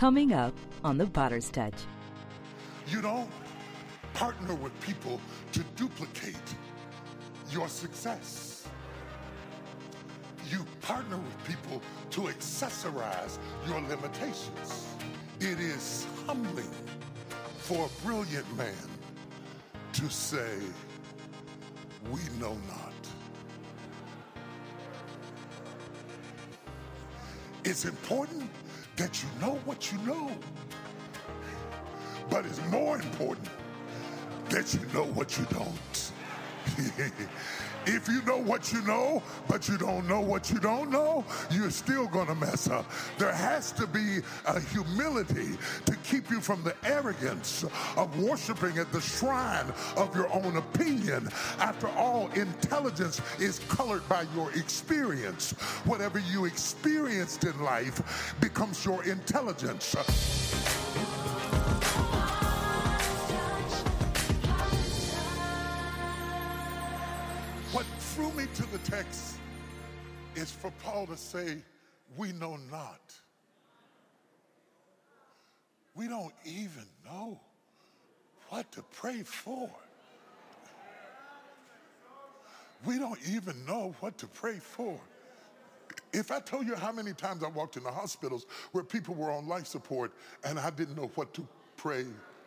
Coming up on The Potter's Touch. You don't partner with people to duplicate your success. You partner with people to accessorize your limitations. It is humbling for a brilliant man to say, "We know not." It's important that you know what you know, but it's more important that you know what you don't. If you know what you know, but you don't know what you don't know, you're still going to mess up. There has to be a humility to keep you from the arrogance of worshiping at the shrine of your own opinion. After all, intelligence is colored by your experience. Whatever you experienced in life becomes your intelligence. What drew me to the text is for Paul to say, "We know not." We don't even know what to pray for. We don't even know what to pray for. If I told you how many times I walked in the hospitals where people were on life support and I didn't know what to pray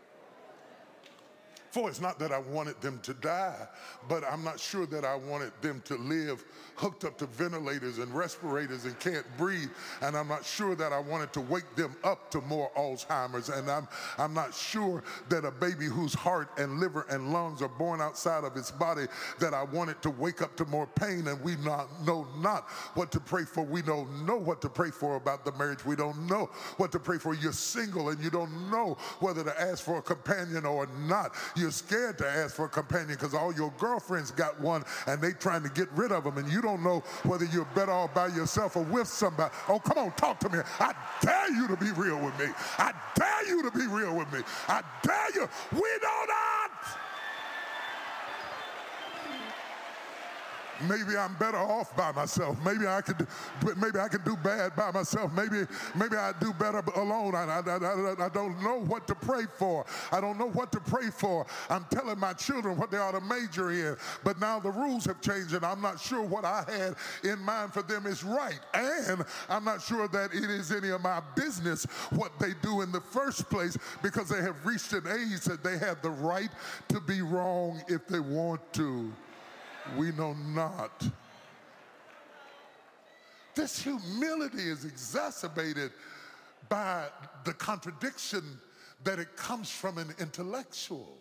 for. It's not that I wanted them to die, but I'm not sure that I wanted them to live hooked up to ventilators and respirators and can't breathe. And I'm not sure that I wanted to wake them up to more Alzheimer's. And I'm not sure that a baby whose heart and liver and lungs are born outside of its body, that I wanted to wake up to more pain. And we know not what to pray for. We don't know what to pray for about the marriage. We don't know what to pray for. You're single and you don't know whether to ask for a companion or not. You're scared to ask for a companion because all your girlfriends got one and they trying to get rid of them, and you don't know whether you're better off by yourself or with somebody. Oh, come on, talk to me. I dare you to be real with me. I dare you to be real with me. I dare you. We know not. Maybe I'm better off by myself. Maybe I could do bad by myself. Maybe I do better alone. I don't know what to pray for. I don't know what to pray for. I'm telling my children what they ought to major in. But now the rules have changed, and I'm not sure what I had in mind for them is right. And I'm not sure that it is any of my business what they do in the first place, because they have reached an age that they have the right to be wrong if they want to. We know not. This humility is exacerbated by the contradiction that it comes from an intellectual.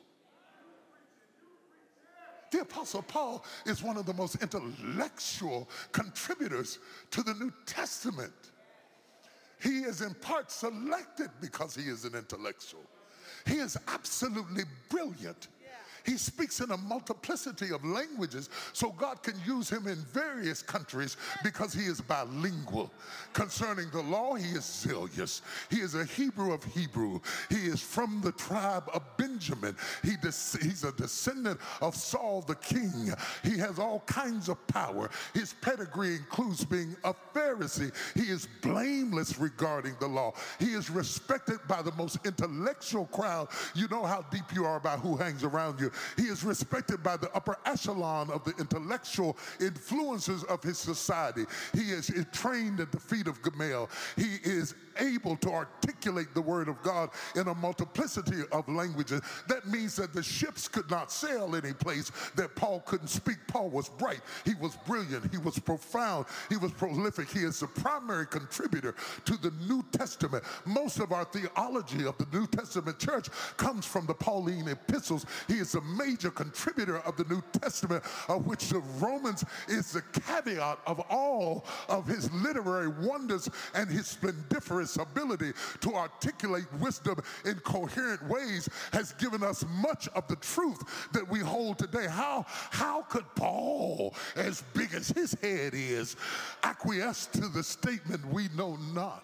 The Apostle Paul is one of the most intellectual contributors to the New Testament. He is in part selected because he is an intellectual. He is absolutely brilliant. He speaks in a multiplicity of languages, so God can use him in various countries because he is bilingual. Concerning the law, he is zealous. He is a Hebrew of Hebrew. He is from the tribe of Benjamin. He's a descendant of Saul the king. He has all kinds of power. His pedigree includes being a Pharisee. He is blameless regarding the law. He is respected by the most intellectual crowd. You know how deep you are by who hangs around you. He is respected by the upper echelon of the intellectual influences of his society. He is trained at the feet of Gamaliel. He is able to articulate the word of God in a multiplicity of languages. That means that the ships could not sail any place that Paul couldn't speak. Paul was bright. He was brilliant. He was profound. He was prolific. He is the primary contributor to the New Testament. Most of our theology of the New Testament church comes from the Pauline epistles. He is a major contributor of the New Testament, of which the Romans is the caveat of all of his literary wonders and his splendiferous ability to articulate wisdom in coherent ways has given us much of the truth that we hold today. How could Paul, as big as his head is, acquiesce to the statement, "We know not,"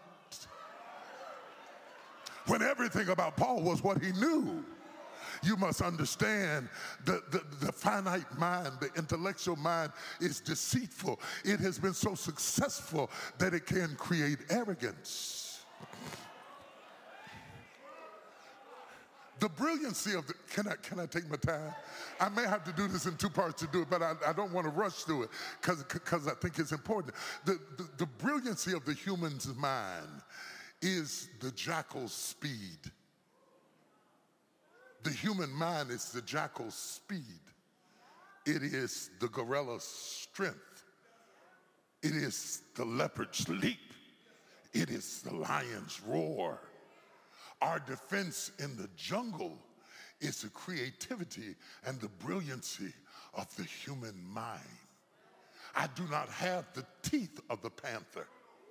when everything about Paul was what he knew? You must understand the finite mind, the intellectual mind is deceitful. It has been so successful that it can create arrogance. The brilliancy of the, can I take my time? I may have to do this in two parts to do it, but I don't want to rush through it because I think it's important. The brilliancy of the human's mind is the jackal's speed. The human mind is the jackal's speed. It is the gorilla's strength. It is the leopard's leap. It is the lion's roar. Our defense in the jungle is the creativity and the brilliancy of the human mind. I do not have the teeth of the panther.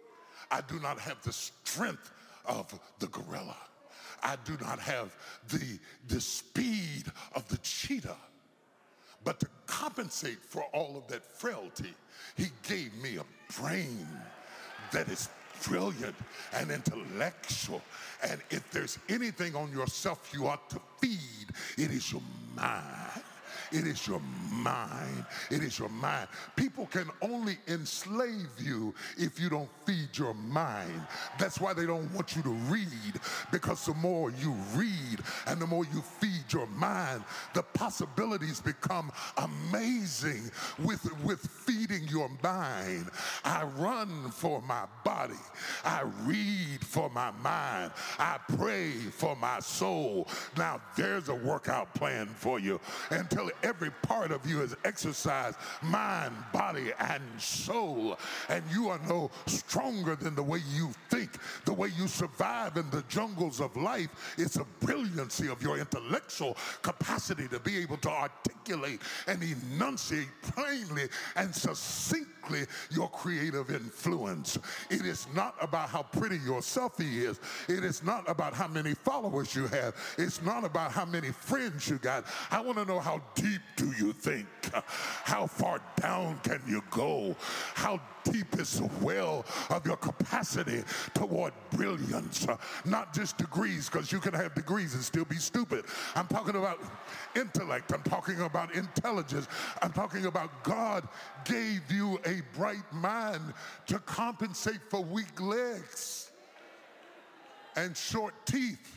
I do not have the strength of the gorilla. I do not have the speed of the cheetah. But to compensate for all of that frailty, he gave me a brain that is brilliant and intellectual. And if there's anything on yourself you ought to feed, it is your mind. It is your mind. It is your mind. People can only enslave you if you don't feed your mind. That's why they don't want you to read, because the more you read and the more you feed your mind, the possibilities become amazing with feeding your mind. I run for my body. I read for my mind. I pray for my soul. Now there's a workout plan for you until every part of you is exercised, mind, body, and soul. And you are no stronger than the way you think, the way you survive in the jungles of life. It's a brilliancy of your intellectual capacity to be able to articulate and enunciate plainly and succinctly your creative influence. It is not about how pretty your selfie is. It is not about how many followers you have. It's not about how many friends you got. I want to know, how deep do you think? How far down can you go? How deep is the well of your capacity toward brilliance? Not just degrees, because you can have degrees and still be stupid. I'm talking about intellect. I'm talking about intelligence. I'm talking about God gave you a bright mind to compensate for weak legs and short teeth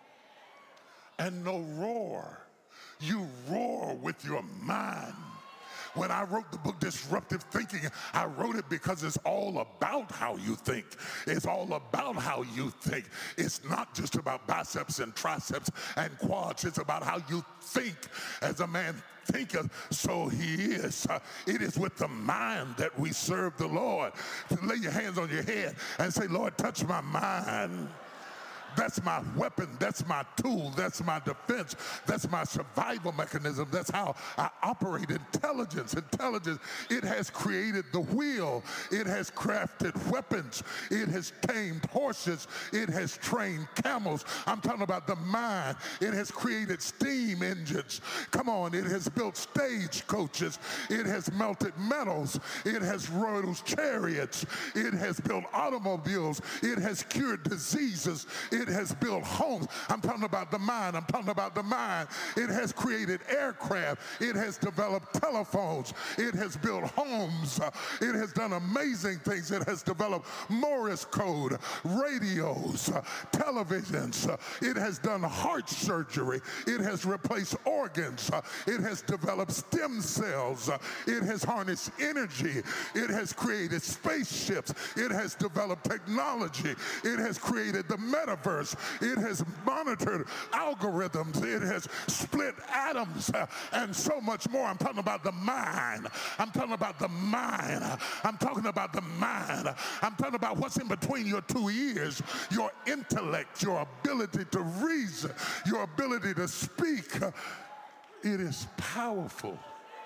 and no roar. You roar with your mind. When I wrote the book Disruptive Thinking, I wrote it because it's all about how you think. It's all about how you think. It's not just about biceps and triceps and quads. It's about how you think. As a man thinketh, so he is. It is with the mind that we serve the Lord. Lay your hands on your head and say, Lord, touch my mind. That's my weapon. That's my tool. That's my defense. That's my survival mechanism. That's how I operate. Intelligence. Intelligence. It has created the wheel. It has crafted weapons. It has tamed horses. It has trained camels. I'm talking about the mind. It has created steam engines. Come on. It has built stage coaches. It has melted metals. It has rode chariots. It has built automobiles. It has cured diseases. It has built homes. I'm talking about the mind. I'm talking about the mind. It has created aircraft. It has developed telephones. It has built homes. It has done amazing things. It has developed Morse code, radios, televisions. It has done heart surgery. It has replaced organs. It has developed stem cells. It has harnessed energy. It has created spaceships. It has developed technology. It has created the metaverse. It has monitored algorithms. It has split atoms and so much more. I'm talking about the mind. I'm talking about the mind. I'm talking about the mind. I'm talking about what's in between your two ears, your intellect, your ability to reason, your ability to speak. It is powerful.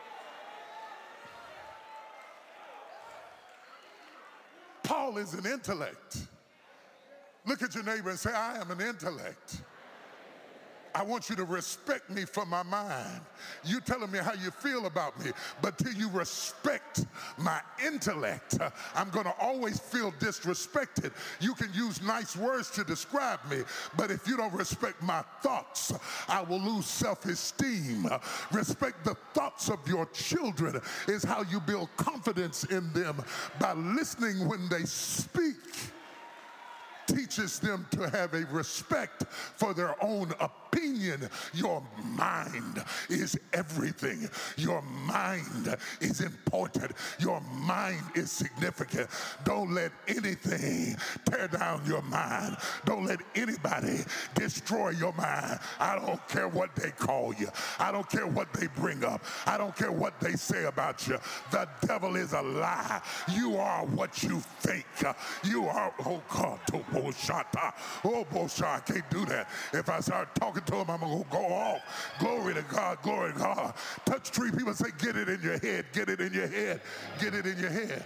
Paul is an intellect. Look at your neighbor and say, I am an intellect. I want you to respect me for my mind. You telling me how you feel about me, but till you respect my intellect, I'm going to always feel disrespected. You can use nice words to describe me, but if you don't respect my thoughts, I will lose self-esteem. Respect the thoughts of your children is how you build confidence in them, by listening when they speak. Teaches them to have a respect for their own opinion. opinion. Your mind is everything. Your mind is important. Your mind is significant. Don't let anything tear down your mind. Don't let anybody destroy your mind. I don't care what they call you. I don't care what they bring up. I don't care what they say about you. The devil is a lie. You are what you think. You are, oh God, oh Bosha, I can't do that. If I start talking to him, I'm going to go off. Glory to God, glory to God. Touch three people and say, get it in your head, get it in your head, get it in your head.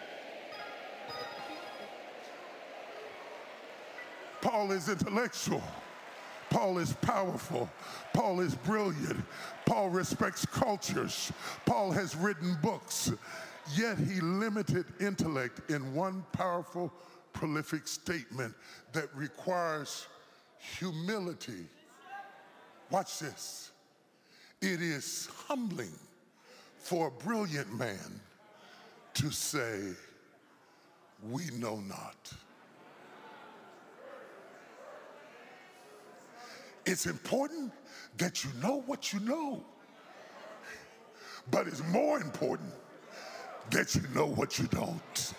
Paul is intellectual. Paul is powerful. Paul is brilliant. Paul respects cultures. Paul has written books. Yet he limited intellect in one powerful, prolific statement that requires humility. Watch this. It is humbling for a brilliant man to say, we know not. It's important that you know what you know, but it's more important that you know what you don't.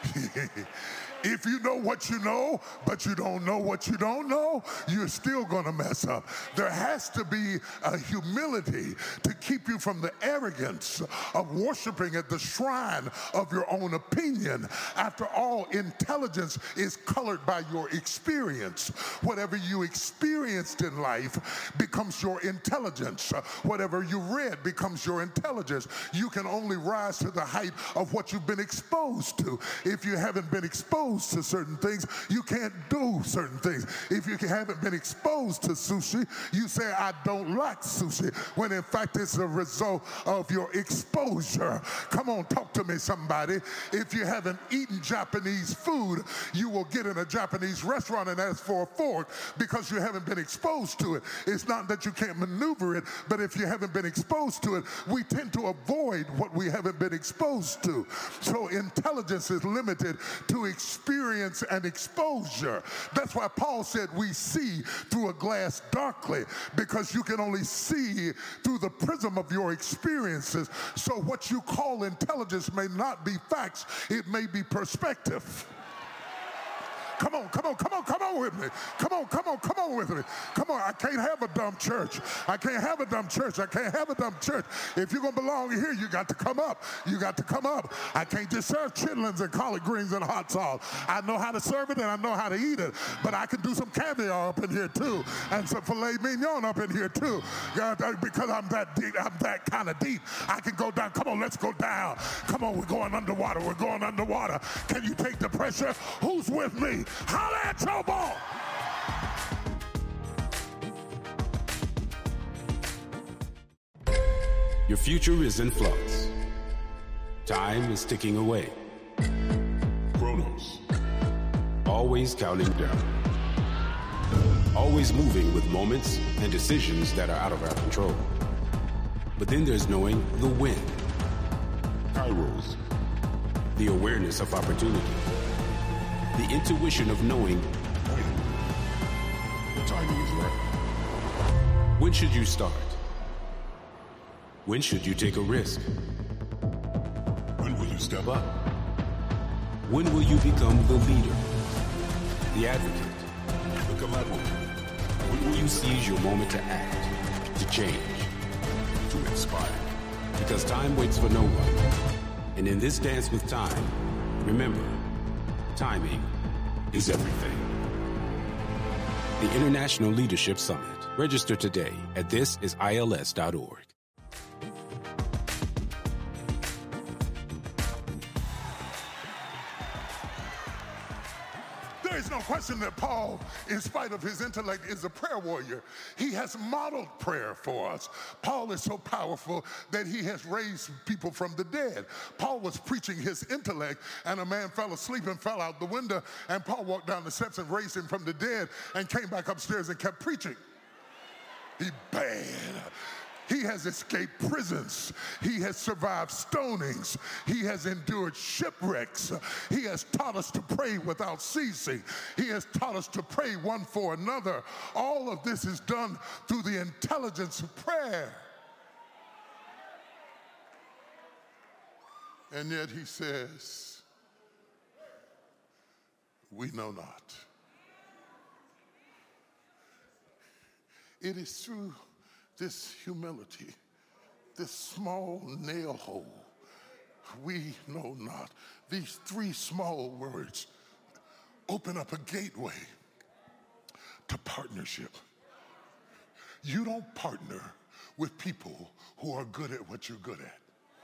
If you know what you know, but you don't know what you don't know, you're still going to mess up. There has to be a humility to keep you from the arrogance of worshiping at the shrine of your own opinion. After all, intelligence is colored by your experience. Whatever you experienced in life becomes your intelligence. Whatever you read becomes your intelligence. You can only rise to the height of what you've been exposed to. If you haven't been exposed to certain things, you can't do certain things. If you haven't been exposed to sushi, you say, I don't like sushi, when in fact it's a result of your exposure. Come on, talk to me, somebody. If you haven't eaten Japanese food, you will get in a Japanese restaurant and ask for a fork because you haven't been exposed to it. It's not that you can't maneuver it, but if you haven't been exposed to it, we tend to avoid what we haven't been exposed to. So intelligence is limited to experience and exposure. That's why Paul said we see through a glass darkly, because you can only see through the prism of your experiences. So what you call intelligence may not be facts, it may be perspective. Come on, come on, come on, come on with me. Come on, come on, come on with me. Come on, I can't have a dumb church. I can't have a dumb church. I can't have a dumb church. If you're going to belong here, you got to come up. You got to come up. I can't just serve chitlins and collard greens and hot sauce. I know how to serve it and I know how to eat it, but I can do some caviar up in here too, and some filet mignon up in here too. Because I'm that deep, I'm that kind of deep. I can go down. Come on, let's go down. Come on, we're going underwater. We're going underwater. Can you take the pressure? Who's with me? Holla at your ball. Your future is in flux. Time is ticking away. Chronos. Always counting down. Always moving with moments and decisions that are out of our control. But then there's knowing the when. Kairos. The awareness of opportunity. The intuition of knowing the timing is right. When should you start? When should you take a risk? When will you step up? When will you become the leader, the advocate, the collaborator? When will you seize your moment to act, to change, to inspire? Because time waits for no one. And in this dance with time, remember, timing is everything. The International Leadership Summit. Register today at thisisils.org. There is no question that Paul, in spite of his intellect, is a prayer warrior. He has modeled prayer for us. Paul is so powerful that he has raised people from the dead. Paul was preaching his intellect, and a man fell asleep and fell out the window, and Paul walked down the steps and raised him from the dead and came back upstairs and kept preaching. He bad. He has escaped prisons. He has survived stonings. He has endured shipwrecks. He has taught us to pray without ceasing. He has taught us to pray one for another. All of this is done through the intelligence of prayer. And yet he says, we know not. It is through this humility, this small nail hole, we know not. These three small words open up a gateway to partnership. You don't partner with people who are good at what you're good at.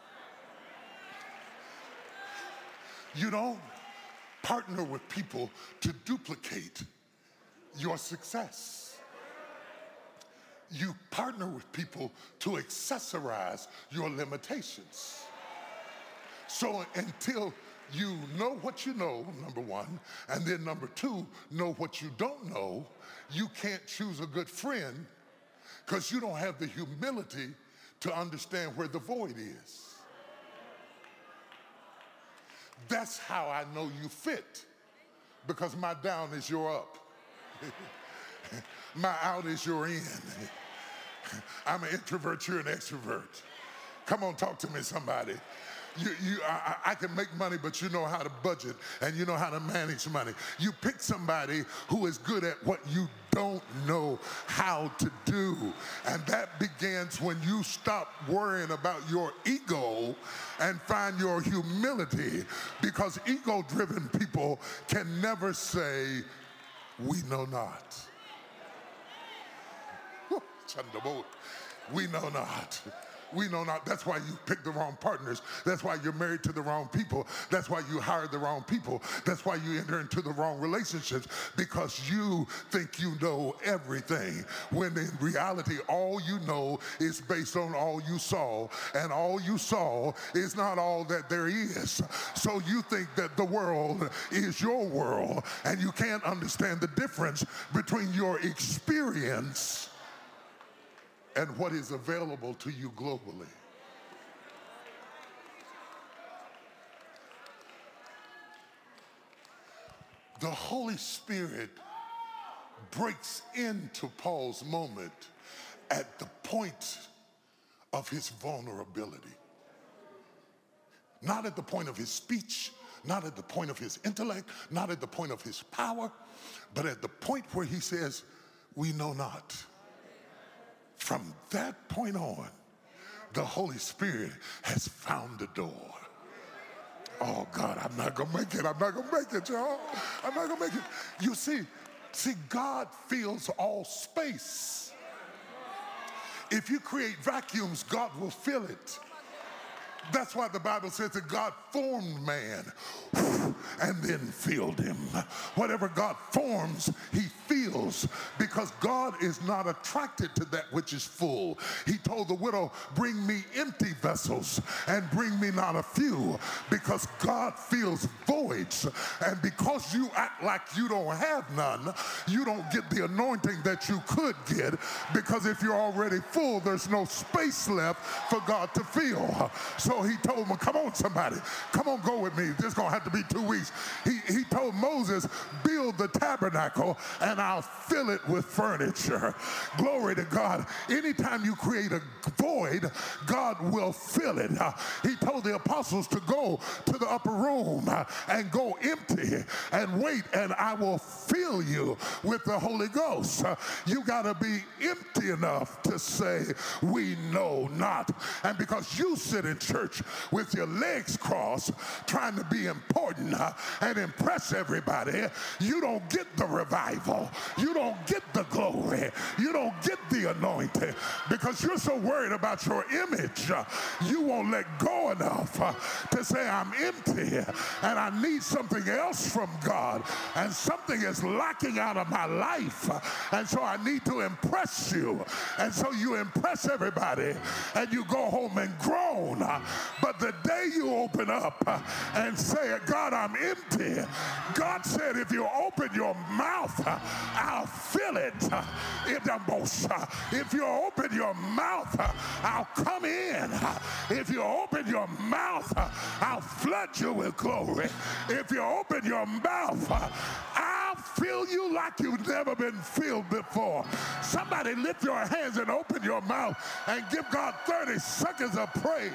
You don't partner with people to duplicate your success. You partner with people to accessorize your limitations. So until you know what you know, number one, and then number two, know what you don't know, you can't choose a good friend because you don't have the humility to understand where the void is. That's how I know you fit, because my down is your up. My out is your in. I'm an introvert, you're an extrovert. Come on, talk to me, somebody. I can make money, but you know how to budget and you know how to manage money. You pick somebody who is good at what you don't know how to do. And that begins when you stop worrying about your ego and find your humility, because ego-driven people can never say, we know not. We know not. We know not. That's why you pick the wrong partners. That's why you're married to the wrong people. That's why you hire the wrong people. That's why you enter into the wrong relationships, because you think you know everything, when in reality all you know is based on all you saw, and all you saw is not all that there is. So you think that the world is your world, and you can't understand the difference between your experience and what is available to you globally. The Holy Spirit breaks into Paul's moment at the point of his vulnerability. Not at the point of his speech, not at the point of his intellect, not at the point of his power, but at the point where he says, we know not. From that point on, the Holy Spirit has found the door. Oh God, I'm not gonna make it. I'm not gonna make it, y'all. I'm not gonna make it. You see, God fills all space. If you create vacuums, God will fill it. That's why the Bible says that God formed man and then filled him. Whatever God forms, he fills, because God is not attracted to that which is full. He told the widow, bring me empty vessels and bring me not a few, because God fills voids. And because you act like you don't have none, you don't get the anointing that you could get, because if you're already full, there's no space left for God to fill. So he told me, come on somebody, come on, go with me. This is going to have to be 2 weeks. He told Moses, build the tabernacle and I'll fill it with furniture. Glory to God. Anytime you create a void, God will fill it. He told the apostles to go to the upper room and go empty and wait, and I will fill you with the Holy Ghost. You got to be empty enough to say, we know not. And because you sit in church with your legs crossed, trying to be important and impress everybody, you don't get the revival. You don't get the glory. You don't get the anointing, because you're so worried about your image. You won't let go enough to say, I'm empty and I need something else from God, and something is lacking out of my life, and so I need to impress you. And so you impress everybody and you go home and groan. But the day you open up and say, God, I'm empty. God said, if you open your mouth, I'll fill it. If you open your mouth, I'll come in. If you open your mouth, I'll flood you with glory. If you open your mouth, I'll fill you like you've never been filled before. Somebody lift your hands and open your mouth and give God 30 seconds of praise.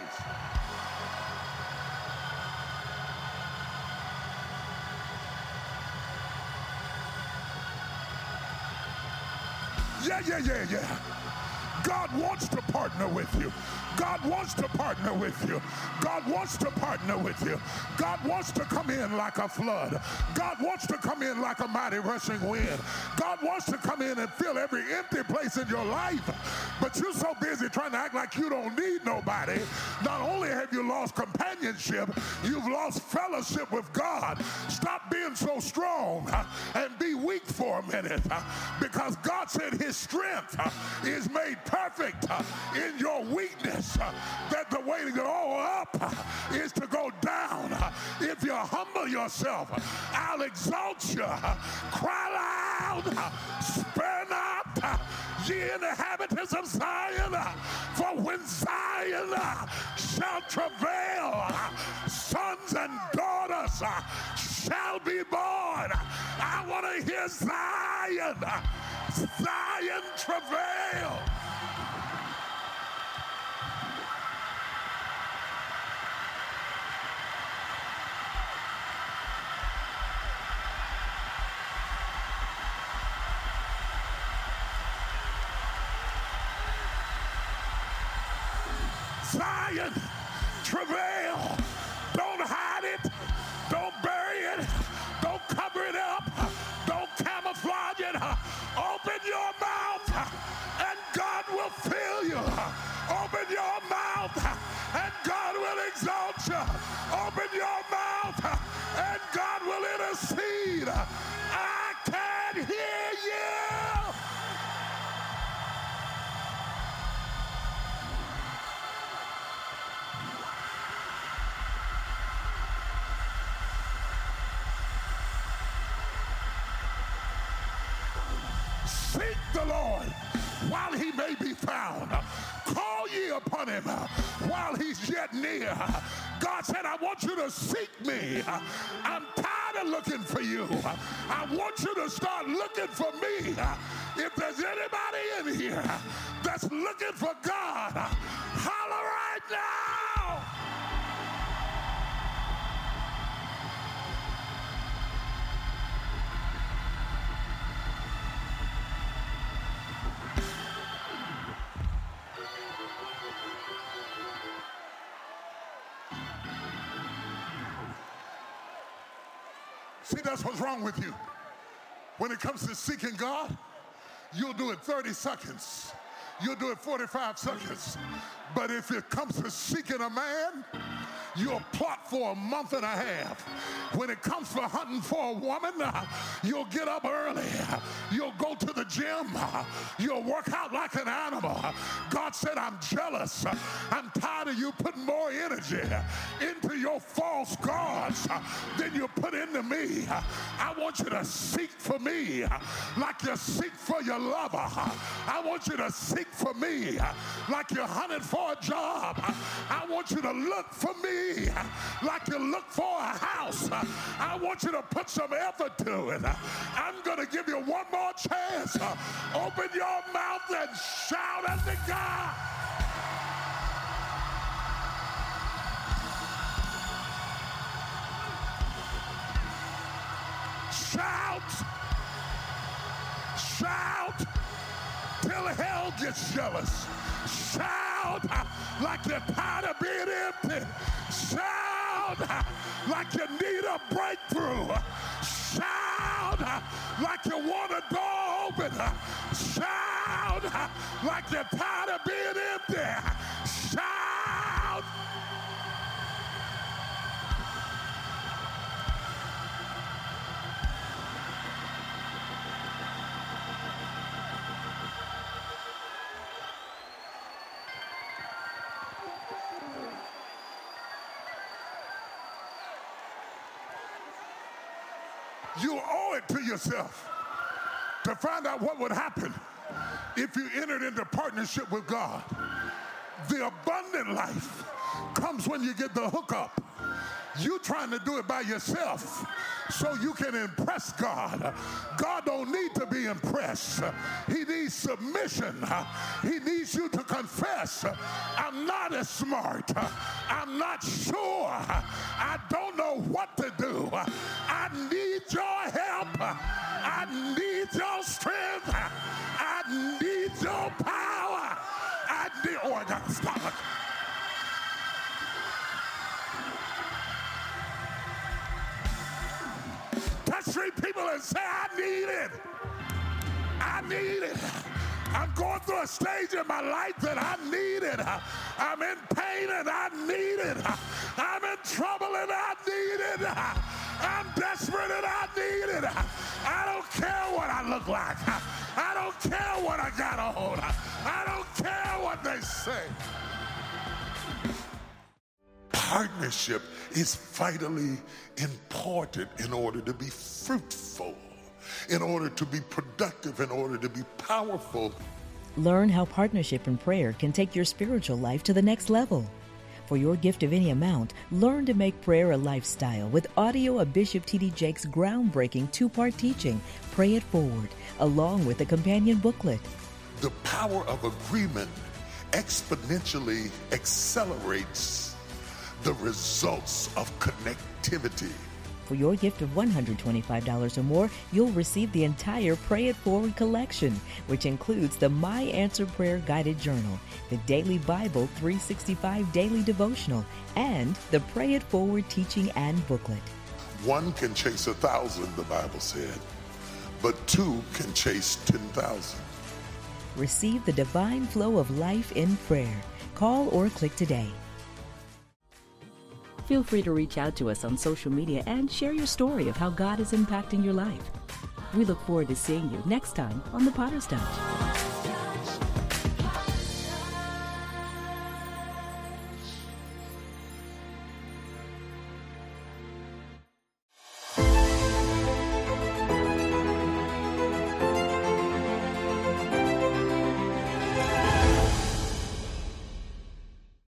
Yeah. God wants to partner with you. God wants to partner with you. God wants to partner with you. God wants to come in like a flood. God wants to come in like a mighty rushing wind. God wants to come in and fill every empty place in your life. But you're so busy trying to act like you don't need nobody. Not only have you lost companionship, you've lost fellowship with God. Stop being so strong and be weak for a minute, because God said his strength is made perfect in your weakness. That the way to go up is to go down. If you humble yourself, I'll exalt you. Cry loud, spare not, ye inhabitants of Zion, for when Zion shall travail, sons and daughters shall be born. I want to hear Zion travail. Zion, travail. Don't hide it. Don't bury it. Don't cover it up. Don't camouflage it. Open your mouth and God will fill you. Open your mouth and God will exalt you. Open your mouth and God will intercede. I can't hear you. Seek the Lord while he may be found. Call ye upon him while he's yet near. God said, I want you to seek me. I'm tired of looking for you. I want you to start looking for me. If there's anybody in here that's looking for God, holler right now. See, that's what's wrong with you. When it comes to seeking God, you'll do it 30 seconds. You'll do it 45 seconds. But if it comes to seeking a man, you'll plot for a month and a half. When it comes for hunting for a woman, you'll get up early. You'll go to the gym. You'll work out like an animal. God said, I'm jealous. I'm tired of you putting more energy into your false gods than you put into me. I want you to seek for me like you seek for your lover. I want you to seek for me like you're hunting for a job. I want you to look for me like you look for a house. I want you to put some effort to it. I'm going to give you one more chance. Open your mouth and shout at the God. Shout. Shout till hell gets jealous. Shout like you're tired of being empty. Shout like you need a breakthrough. Shout like you want a door open. Shout like you're tired of being empty. Shout. You owe it to yourself to find out what would happen if you entered into partnership with God. The abundant life comes when you get the hookup. You trying to do it by yourself so you can impress God. God don't need to be impressed. He needs submission. He needs you to confess, I'm not as smart. I'm not sure. I don't know what to do. I need your help. I need your strength. I need your power. I gotta stop it. Touch 3 people and say, I need it. I need it. I'm going through a stage in my life that I need it. I'm in pain and I need it. I'm in trouble and I need it. I'm desperate and I need it. I don't care what I look like. I don't care what I got on. I don't care what they say. Partnership is vitally important in order to be fruitful, in order to be productive, in order to be powerful. Learn how partnership and prayer can take your spiritual life to the next level. For your gift of any amount, learn to make prayer a lifestyle with audio of Bishop T.D. Jakes' groundbreaking 2-part teaching, Pray It Forward, along with a companion booklet. The power of agreement exponentially accelerates the results of connectivity. For your gift of $125 or more, you'll receive the entire Pray It Forward collection, which includes the My Answer Prayer Guided Journal, the Daily Bible 365 Daily Devotional, and the Pray It Forward Teaching and Booklet. 1 can chase 1,000, the Bible said, but 2 can chase 10,000. Receive the divine flow of life in prayer. Call or click today. Feel free to reach out to us on social media and share your story of how God is impacting your life. We look forward to seeing you next time on The Potter's Touch.